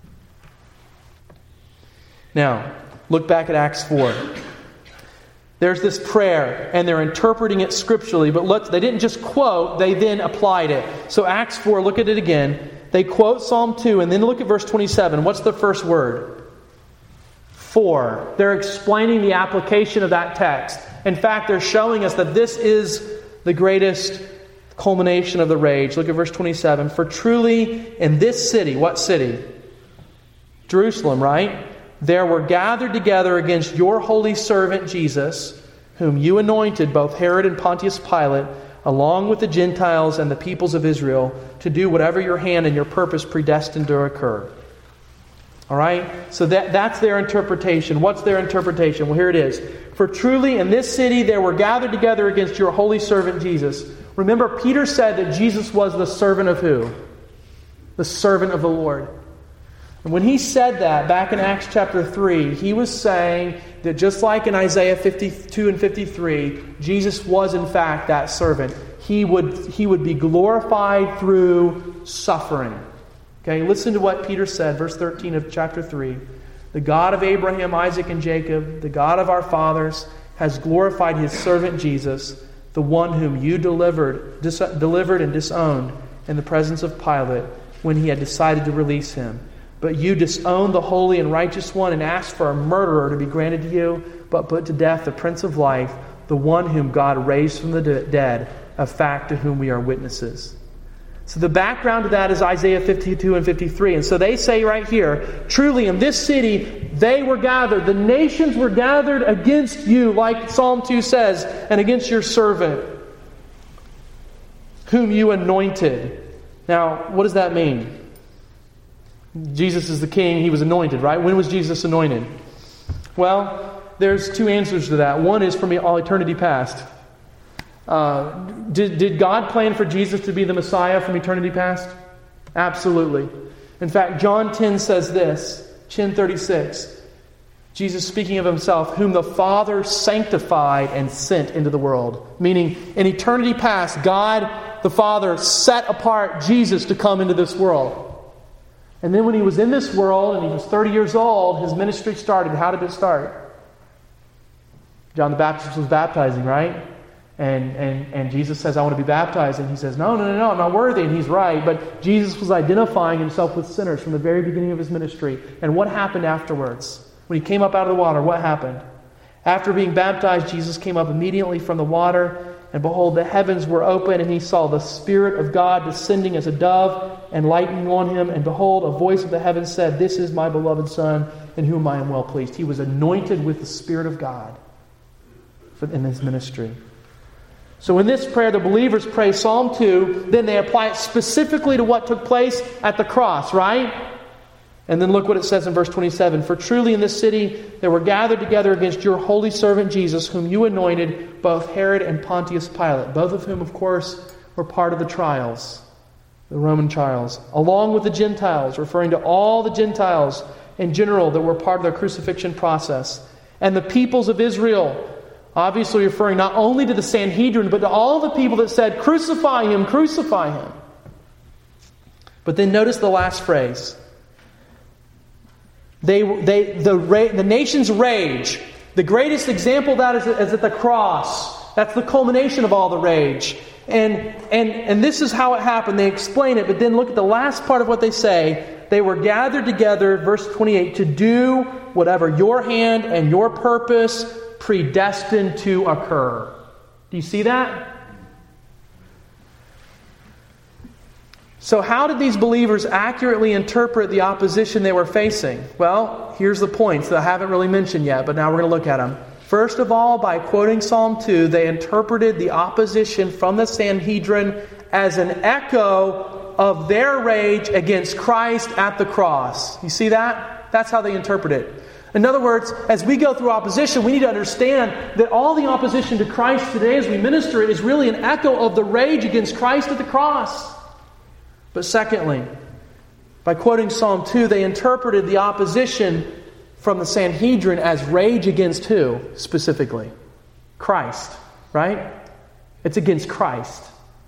Now, look back at Acts 4. There's this prayer, and they're interpreting it scripturally, but they didn't just quote, they then applied it. So Acts 4, look at it again. They quote Psalm 2, and then look at verse 27. What's the first word? For. They're explaining the application of that text. In fact, they're showing us that this is the greatest culmination of the rage. Look at verse 27. "For truly in this city," what city? Jerusalem, right? "There were gathered together against your holy servant Jesus, whom you anointed, both Herod and Pontius Pilate, along with the Gentiles and the peoples of Israel, to do whatever your hand and your purpose predestined to occur." All right? So that's their interpretation. What's their interpretation? Well, here it is. "For truly in this city there were gathered together against your holy servant Jesus." Remember, Peter said that Jesus was the servant of who? The servant of the Lord. And when he said that back in Acts chapter 3, he was saying that just like in Isaiah 52 and 53, Jesus was in fact that servant. He would be glorified through suffering. Okay, listen to what Peter said, verse 13 of chapter 3. "The God of Abraham, Isaac, and Jacob, the God of our fathers, has glorified His servant Jesus, the one whom you delivered and disowned in the presence of Pilate when he had decided to release Him. But you disowned the holy and righteous one and asked for a murderer to be granted to you, but put to death the Prince of Life, the one whom God raised from the dead, a fact to whom we are witnesses." So the background to that is Isaiah 52 and 53. And so they say right here, truly in this city they were gathered. The nations were gathered against you, like Psalm 2 says, and against your servant, whom you anointed. Now, what does that mean? Jesus is the king. He was anointed, right? When was Jesus anointed? Well, there's two answers to that. One is from all eternity past. Did God plan for Jesus to be the Messiah from eternity past? Absolutely. In fact, John 10 says this, 10:36. Jesus speaking of Himself, whom the Father sanctified and sent into the world. Meaning, in eternity past, God the Father set apart Jesus to come into this world. And then when He was in this world and He was 30 years old, His ministry started. How did it start? John the Baptist was baptizing, right? And Jesus says, "I want to be baptized." And He says, no, I'm not worthy. And He's right. But Jesus was identifying Himself with sinners from the very beginning of His ministry. And what happened afterwards? When He came up out of the water, what happened? After being baptized, Jesus came up immediately from the water. and behold, the heavens were open, and he saw the Spirit of God descending as a dove and lighting on him. And behold, a voice of the heavens said, "This is my beloved Son, in whom I am well pleased." He was anointed with the Spirit of God in his ministry. So in this prayer, the believers pray Psalm 2, then they apply it specifically to what took place at the cross, right? And then look what it says in verse 27. "For truly in this city there were gathered together against your holy servant Jesus, whom you anointed, both Herod and Pontius Pilate," both of whom, of course, were part of the trials, the Roman trials, "along with the Gentiles," referring to all the Gentiles in general that were part of the crucifixion process, "and the peoples of Israel," obviously referring not only to the Sanhedrin, but to all the people that said, "Crucify him, crucify him." But then notice the last phrase. The nation's rage. The greatest example of that is at the cross. That's the culmination of all the rage. And this is how it happened. They explain it, but then look at the last part of what they say. They were gathered together, verse 28, to do whatever your hand and your purpose predestined to occur. Do you see that? So how did these believers accurately interpret the opposition they were facing? Well, here's the points that I haven't really mentioned yet, but now we're going to look at them. First of all, by quoting Psalm 2, they interpreted the opposition from the Sanhedrin as an echo of their rage against Christ at the cross. You see that? That's how they interpret it. In other words, as we go through opposition, we need to understand that all the opposition to Christ today as we minister it is really an echo of the rage against Christ at the cross. But secondly, by quoting Psalm 2, they interpreted the opposition from the Sanhedrin as rage against who, specifically? Christ, right? It's against Christ.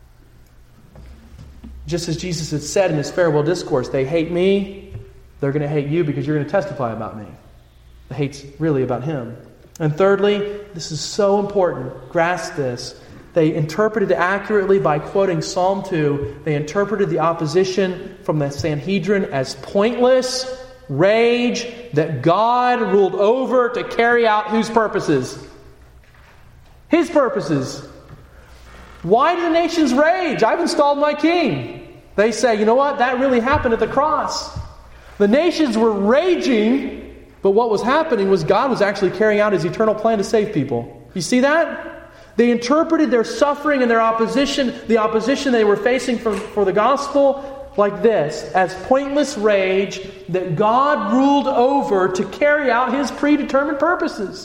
Just as Jesus had said in his farewell discourse, they hate me, they're going to hate you because you're going to testify about me. The hate's really about him. And thirdly, this is so important, grasp this. They interpreted it accurately by quoting Psalm 2. They interpreted the opposition from the Sanhedrin as pointless rage that God ruled over to carry out whose purposes? His purposes. Why do the nations rage? I've installed my king. They say, you know what? That really happened at the cross. The nations were raging, but what was happening was God was actually carrying out his eternal plan to save people. You see that? They interpreted their suffering and their opposition, the opposition they were facing for the gospel, like this, as pointless rage that God ruled over to carry out his predetermined purposes.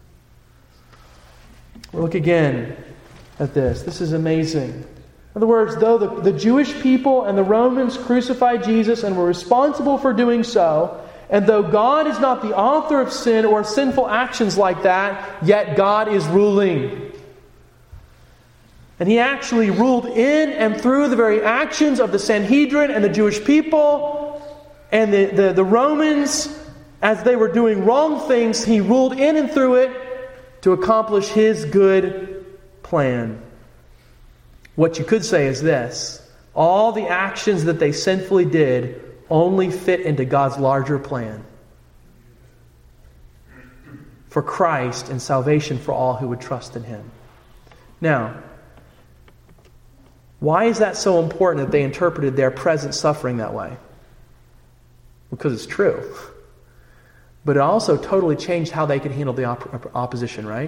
We'll look again at this. This is amazing. In other words, though the Jewish people and the Romans crucified Jesus and were responsible for doing so, and though God is not the author of sin or sinful actions like that, yet God is ruling. And he actually ruled in and through the very actions of the Sanhedrin and the Jewish people and the Romans. As they were doing wrong things, he ruled in and through it to accomplish his good plan. What you could say is this: all the actions that they sinfully did only fit into God's larger plan for Christ and salvation for all who would trust in him. Now, why is that so important that they interpreted their present suffering that way? Because it's true. But it also totally changed how they could handle the opposition, right?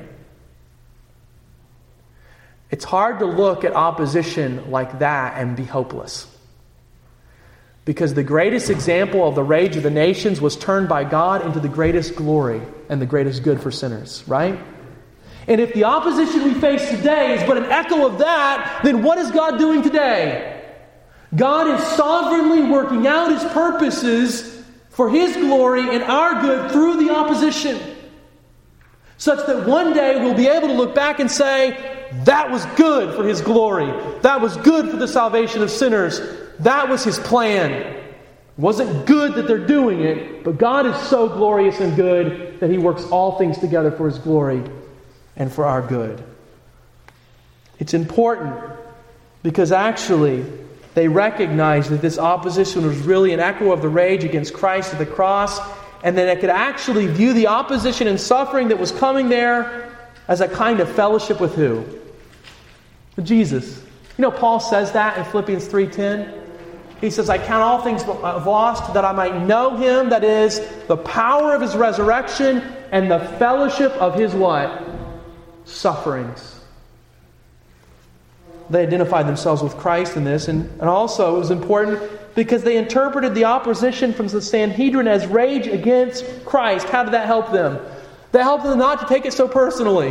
It's hard to look at opposition like that and be hopeless. Because the greatest example of the rage of the nations was turned by God into the greatest glory and the greatest good for sinners, right? And if the opposition we face today is but an echo of that, then what is God doing today? God is sovereignly working out his purposes for his glory and our good through the opposition. Such that one day we'll be able to look back and say, that was good for his glory. That was good for the salvation of sinners. That was his plan. It wasn't good that they're doing it, but God is so glorious and good that he works all things together for his glory and for our good. It's important because actually they recognized that this opposition was really an echo of the rage against Christ at the cross, and that they could actually view the opposition and suffering that was coming there as a kind of fellowship with who? Jesus. You know, Paul says that in Philippians 3:10. He says, I count all things lost that I might know Him, that is, the power of His resurrection and the fellowship of His what? Sufferings. They identified themselves with Christ in this, and also it was important because they interpreted the opposition from the Sanhedrin as rage against Christ. How did that help them? That helped them not to take it so personally.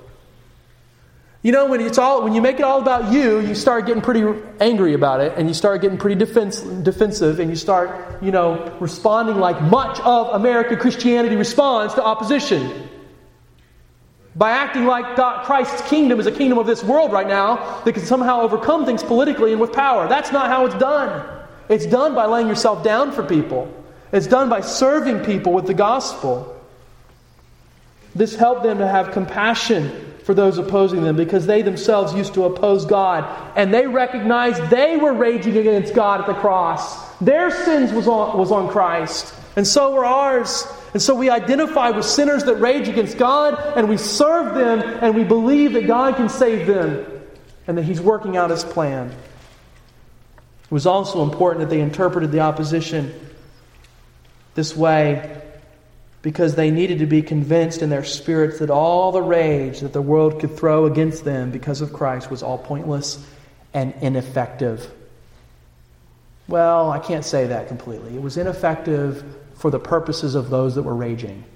You know, when you make it all about you, you start getting pretty angry about it, and you start getting pretty defensive, and you start, responding like much of American Christianity responds to opposition. By acting like Christ's kingdom is a kingdom of this world right now that can somehow overcome things politically and with power. That's not how it's done. It's done by laying yourself down for people. It's done by serving people with the gospel. This helped them to have compassion for those opposing them because they themselves used to oppose God. And they recognized they were raging against God at the cross. Their sins was on Christ. And so were ours. And so we identify with sinners that rage against God, and we serve them, and we believe that God can save them, and that He's working out His plan. It was also important that they interpreted the opposition this way because they needed to be convinced in their spirits that all the rage that the world could throw against them because of Christ was all pointless and ineffective. Well, I can't say that completely. It was ineffective for the purposes of those that were raging.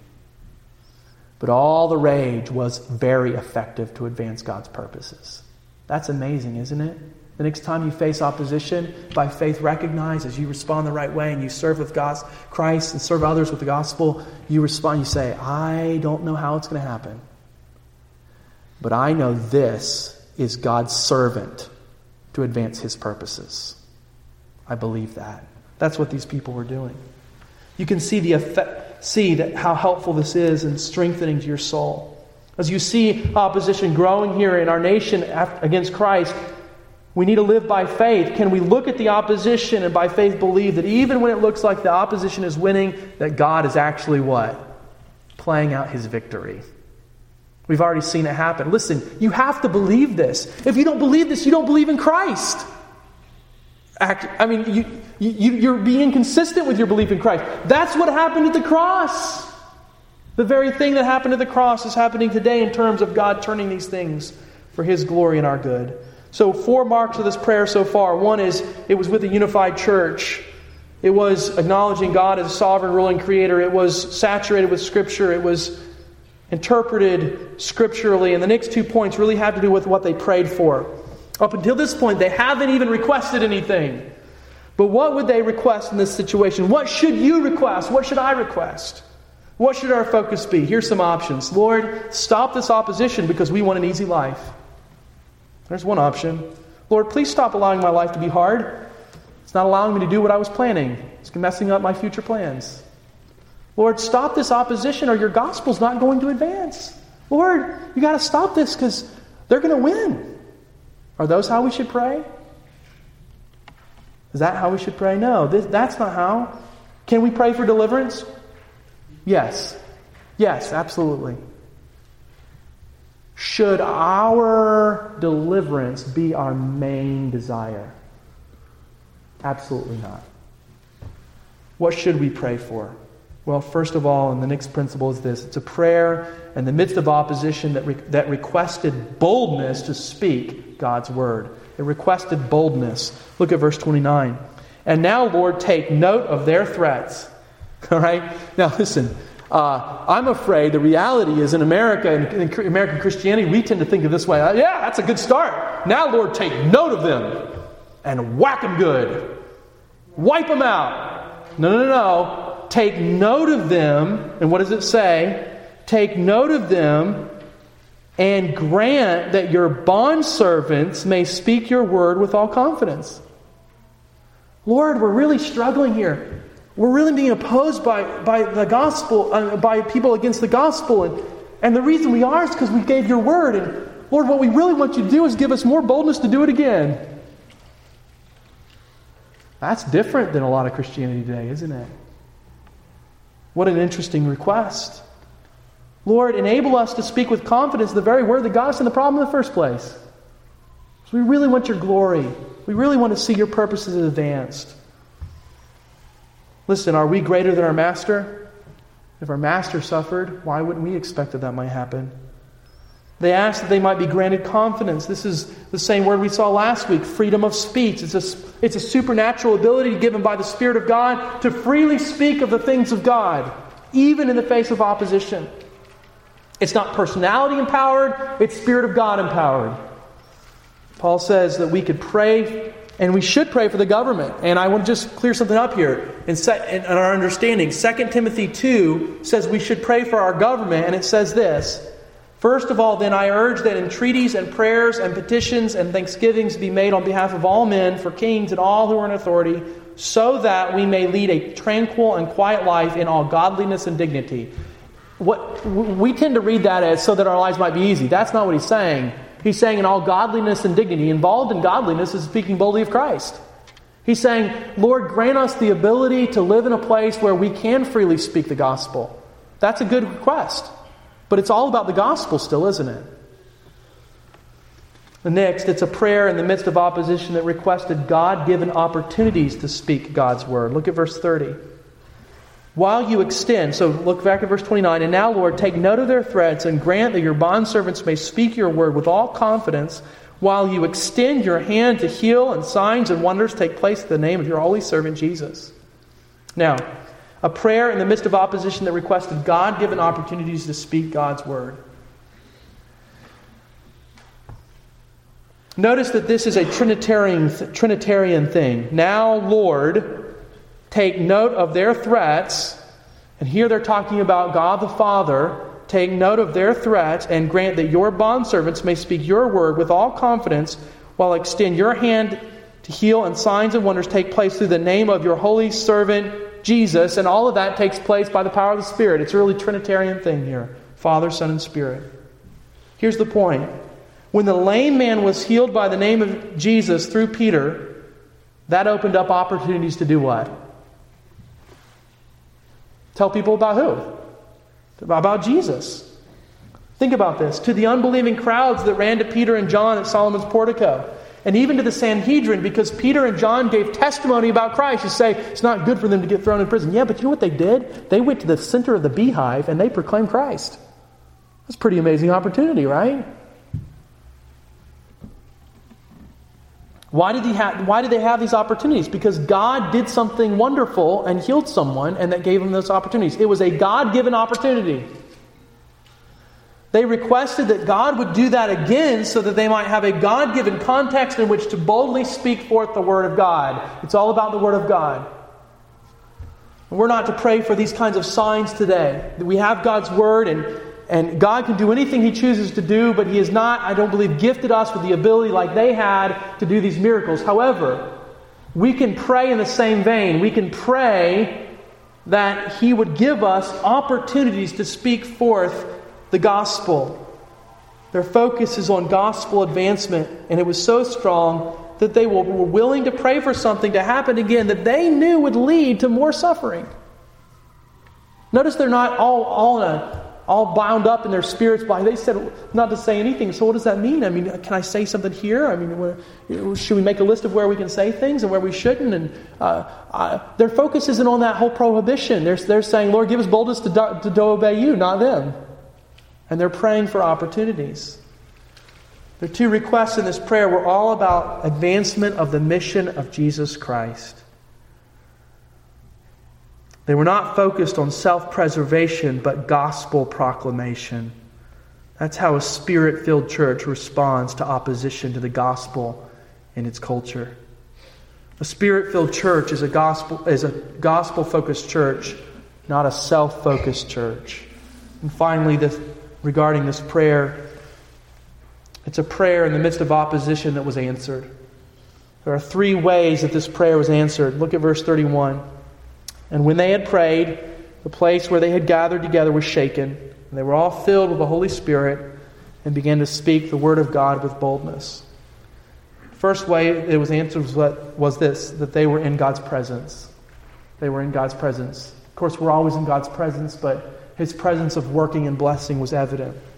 But all the rage was very effective to advance God's purposes. That's amazing, isn't it? The next time you face opposition, by faith recognize as you respond the right way and you serve with Christ and serve others with the gospel, you respond, you say, I don't know how it's going to happen. But I know this is God's servant to advance His purposes. I believe that. That's what these people were doing. You can see how helpful this is in strengthening to your soul. As you see opposition growing here in our nation against Christ, we need to live by faith. Can we look at the opposition and by faith believe that even when it looks like the opposition is winning, that God is actually what? Playing out His victory. We've already seen it happen. Listen, you have to believe this. If you don't believe this, you don't believe in Christ. You're being inconsistent with your belief in Christ. That's what happened at the cross. The very thing that happened at the cross is happening today in terms of God turning these things for His glory and our good. So 4 marks of this prayer so far. One is it was with a unified church. It was acknowledging God as a sovereign, ruling creator. It was saturated with Scripture. It was interpreted scripturally. And the next 2 points really have to do with what they prayed for. Up until this point, they haven't even requested anything. But what would they request in this situation? What should you request? What should I request? What should our focus be? Here's some options. Lord, stop this opposition because we want an easy life. There's one option. Lord, please stop allowing my life to be hard. It's not allowing me to do what I was planning. It's messing up my future plans. Lord, stop this opposition or your gospel's not going to advance. Lord, you got to stop this because they're going to win. Are those how we should pray? Is that how we should pray? No, that's not how. Can we pray for deliverance? Yes. Yes, absolutely. Should our deliverance be our main desire? Absolutely not. What should we pray for? Well, first of all, and the next principle is this. It's a prayer in the midst of opposition that requested boldness to speak God's word. It requested boldness. Look at verse 29. And now, Lord, take note of their threats. All right? Now, listen. I'm afraid the reality is in America, in American Christianity, we tend to think of this way. Yeah, that's a good start. Now, Lord, take note of them and whack them good. Wipe them out. No. Take note of them. And what does it say? Take note of them and grant that your bondservants may speak your word with all confidence. Lord, we're really struggling here. We're really being opposed by the gospel, by people against the gospel. And the reason we are is because we gave your word. And Lord, what we really want you to do is give us more boldness to do it again. That's different than a lot of Christianity today, isn't it? What an interesting request. Lord, enable us to speak with confidence the very word that got us in the problem in the first place. So we really want your glory. We really want to see your purposes advanced. Listen, are we greater than our master? If our master suffered, why wouldn't we expect that might happen? They asked that they might be granted confidence. This is the same word we saw last week, freedom of speech. It's a supernatural ability given by the Spirit of God to freely speak of the things of God, even in the face of opposition. It's not personality empowered, it's Spirit of God empowered. Paul says that we could pray, and we should pray for the government. And I want to just clear something up here in our understanding. 2 Timothy 2 says we should pray for our government, and it says this: "First of all, then, I urge that entreaties and prayers and petitions and thanksgivings be made on behalf of all men, for kings and all who are in authority, so that we may lead a tranquil and quiet life in all godliness and dignity." What we tend to read that as so that our lives might be easy. That's not what he's saying. He's saying in all godliness and dignity. Involved in godliness is speaking boldly of Christ. He's saying, Lord, grant us the ability to live in a place where we can freely speak the gospel. That's a good request. But it's all about the gospel still, isn't it? The next, it's a prayer in the midst of opposition that requested God-given opportunities to speak God's word. Look at verse 30. While you extend, so look back at verse 29, "And now, Lord, take note of their threats and grant that your bondservants may speak your word with all confidence, while you extend your hand to heal, and signs and wonders take place in the name of your holy servant Jesus." Now, a prayer in the midst of opposition that requested God-given opportunities to speak God's word. Notice that this is a Trinitarian thing. Now, Lord, take note of their threats. And here they're talking about God the Father. Take note of their threats and grant that your bondservants may speak your word with all confidence, while extend your hand to heal, and signs and wonders take place through the name of your holy servant Jesus. And all of that takes place by the power of the Spirit. It's a really Trinitarian thing here. Father, Son, and Spirit. Here's the point. When the lame man was healed by the name of Jesus through Peter, that opened up opportunities to do what? Tell people about who? About Jesus. Think about this. To the unbelieving crowds that ran to Peter and John at Solomon's portico, and even to the Sanhedrin, because Peter and John gave testimony about Christ. You say, it's not good for them to get thrown in prison. Yeah, but you know what they did? They went to the center of the beehive and they proclaimed Christ. That's a pretty amazing opportunity, right? Why did they have these opportunities? Because God did something wonderful and healed someone, and that gave them those opportunities. It was a God-given opportunity. They requested that God would do that again so that they might have a God-given context in which to boldly speak forth the Word of God. It's all about the Word of God. And we're not to pray for these kinds of signs today. We have God's Word, and God can do anything He chooses to do, but He has not, I don't believe, gifted us with the ability like they had to do these miracles. However, we can pray in the same vein. We can pray that He would give us opportunities to speak forth the gospel. Their focus is on gospel advancement, and it was so strong that they were willing to pray for something to happen again that they knew would lead to more suffering. Notice they're not all bound up in their spirits by, they said not to say anything. So what does that mean? I mean, can I say something here? I mean, should we make a list of where we can say things and where we shouldn't? And their focus isn't on that whole prohibition. They're saying, Lord, give us boldness to obey you, not them. And they're praying for opportunities. Their two requests in this prayer were all about advancement of the mission of Jesus Christ. They were not focused on self-preservation, but gospel proclamation. That's how a Spirit-filled church responds to opposition to the gospel in its culture. A Spirit-filled church is a gospel-focused church, not a self-focused church. And finally, regarding this prayer, it's a prayer in the midst of opposition that was answered. There are three ways that this prayer was answered. Look at verse 31. And when they had prayed, the place where they had gathered together was shaken, and they were all filled with the Holy Spirit and began to speak the word of God with boldness. First way it was answered was this, that they were in God's presence. They were in God's presence. Of course, we're always in God's presence, but His presence of working and blessing was evident.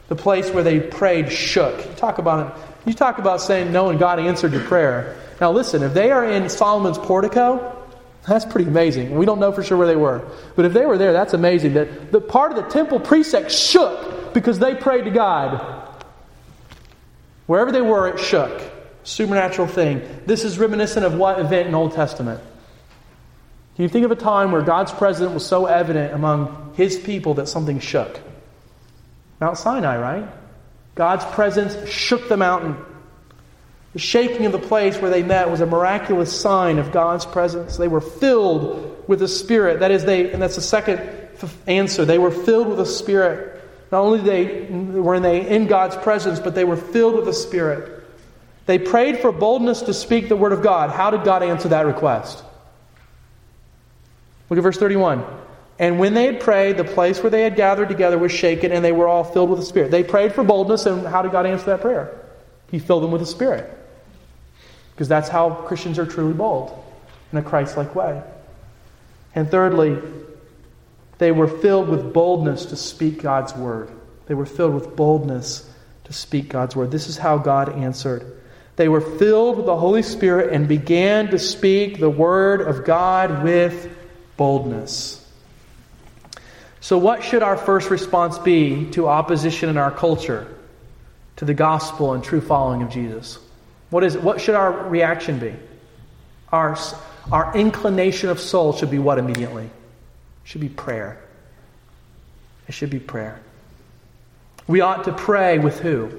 The place where they prayed shook. You talk about saying no and God answered your prayer. Now listen, if they are in Solomon's portico, that's pretty amazing. We don't know for sure where they were. But if they were there, that's amazing. That the part of the temple precincts shook because they prayed to God. Wherever they were, it shook. Supernatural thing. This is reminiscent of what event in the Old Testament? Can you think of a time where God's presence was so evident among His people that something shook? Mount Sinai, right? God's presence shook the mountain. The shaking of the place where they met was a miraculous sign of God's presence. They were filled with the Spirit. That is, and that's the second answer. They were filled with the Spirit. Not only were they in God's presence, but they were filled with the Spirit. They prayed for boldness to speak the Word of God. How did God answer that request? Look at verse 31. And when they had prayed, the place where they had gathered together was shaken, and they were all filled with the Spirit. They prayed for boldness, and how did God answer that prayer? He filled them with the Spirit. Because that's how Christians are truly bold, in a Christ-like way. And thirdly, they were filled with boldness to speak God's Word. They were filled with boldness to speak God's Word. This is how God answered. They were filled with the Holy Spirit and began to speak the Word of God with boldness. So what should our first response be to opposition in our culture, to the gospel and true following of Jesus? What should our reaction be? Our inclination of soul should be what immediately? It should be prayer. It should be prayer. We ought to pray with who?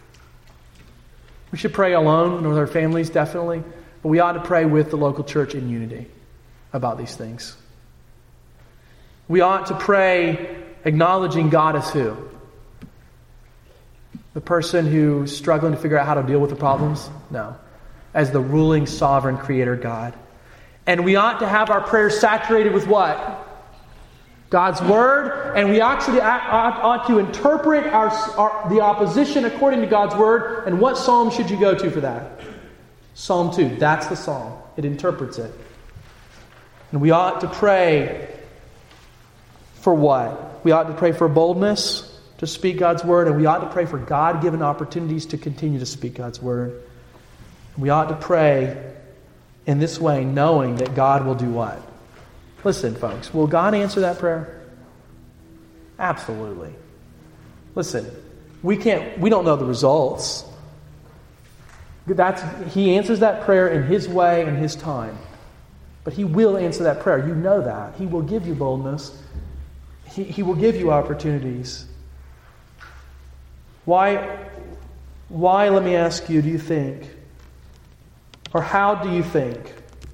We should pray alone and with our families, definitely. But we ought to pray with the local church in unity about these things. We ought to pray acknowledging God as who? The person who's struggling to figure out how to deal with the problems? No. As the ruling, sovereign, creator God. And we ought to have our prayers saturated with what? God's Word. And we actually ought to interpret the opposition according to God's Word. And what psalm should you go to for that? Psalm 2. That's the psalm. It interprets it. And we ought to pray for what? We ought to pray for boldness to speak God's Word, and we ought to pray for God-given opportunities to continue to speak God's Word. We ought to pray in this way, knowing that God will do what? Listen, folks, will God answer that prayer? Absolutely. Listen, we don't know the results. He answers that prayer in His way and His time. But He will answer that prayer. You know that. He will give you boldness. He will give you opportunities. Why, let me ask you, do you think, or how do you think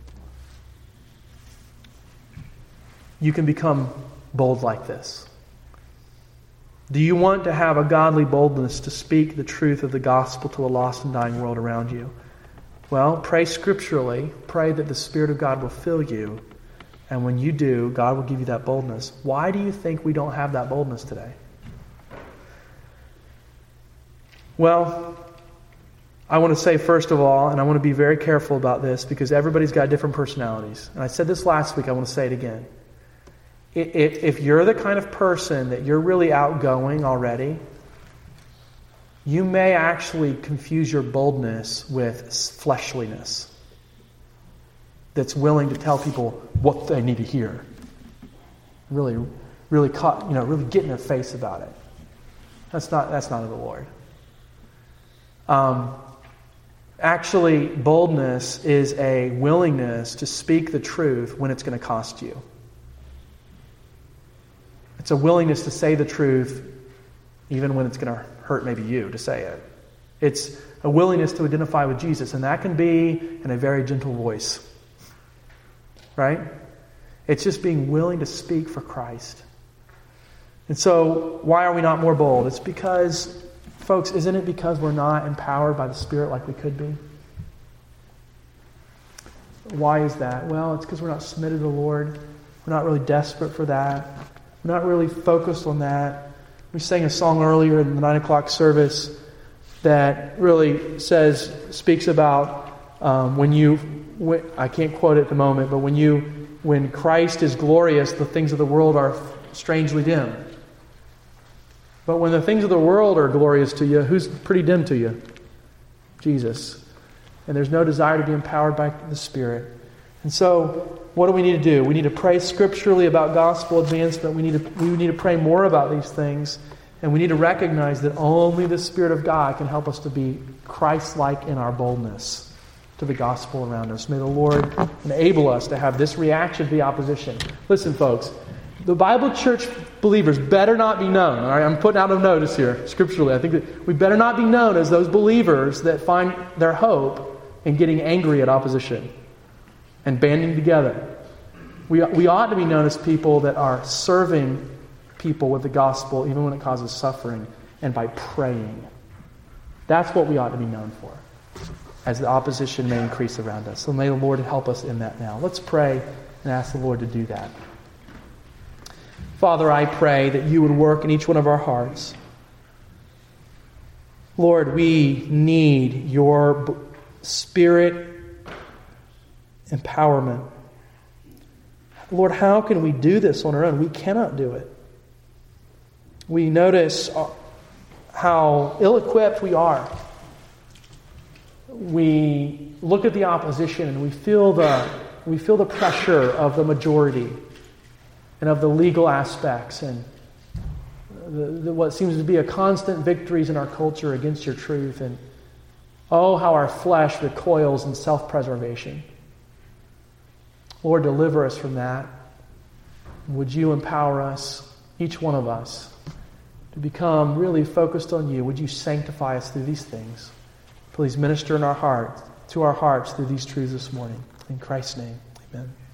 you can become bold like this? Do you want to have a godly boldness to speak the truth of the gospel to a lost and dying world around you? Well, pray scripturally. Pray that the Spirit of God will fill you. And when you do, God will give you that boldness. Why do you think we don't have that boldness today? Well, I want to say first of all, and I want to be very careful about this because everybody's got different personalities. And I said this last week, I want to say it again. If you're the kind of person that you're really outgoing already, you may actually confuse your boldness with fleshliness that's willing to tell people what they need to hear. Really get in their face about it. That's not of the Lord. Actually, boldness is a willingness to speak the truth when it's going to cost you. It's a willingness to say the truth even when it's going to hurt maybe you to say it. It's a willingness to identify with Jesus, and that can be in a very gentle voice. Right? It's just being willing to speak for Christ. And so, why are we not more bold? It's because, folks, isn't it because we're not empowered by the Spirit like we could be? Why is that? Well, it's because we're not submitted to the Lord. We're not really desperate for that. We're not really focused on that. We sang a song earlier in the 9 o'clock service that really speaks about I can't quote it at the moment, but when Christ is glorious, the things of the world are strangely dim. But when the things of the world are glorious to you, who's pretty dim to you? Jesus. And there's no desire to be empowered by the Spirit. And so, what do we need to do? We need to pray scripturally about gospel advancement. We need to pray more about these things. And we need to recognize that only the Spirit of God can help us to be Christ-like in our boldness to the gospel around us. May the Lord enable us to have this reaction to the opposition. Listen, folks, the Bible church believers better not be known. All right, I'm putting out a notice here, scripturally. I think that we better not be known as those believers that find their hope in getting angry at opposition and banding together. We ought to be known as people that are serving people with the gospel, even when it causes suffering, and by praying. That's what we ought to be known for, as the opposition may increase around us. So may the Lord help us in that now. Let's pray and ask the Lord to do that. Father, I pray that you would work in each one of our hearts. Lord, we need your Spirit empowerment. Lord, how can we do this on our own? We cannot do it. We notice how ill-equipped we are. We look at the opposition and we feel the pressure of the majority and of the legal aspects and what seems to be a constant victories in our culture against your truth. And oh, how our flesh recoils in self-preservation. Lord, deliver us from that. Would you empower us, each one of us, to become really focused on you? Would you sanctify us through these things? Please minister in our hearts, to our hearts through these truths this morning. In Christ's name, amen.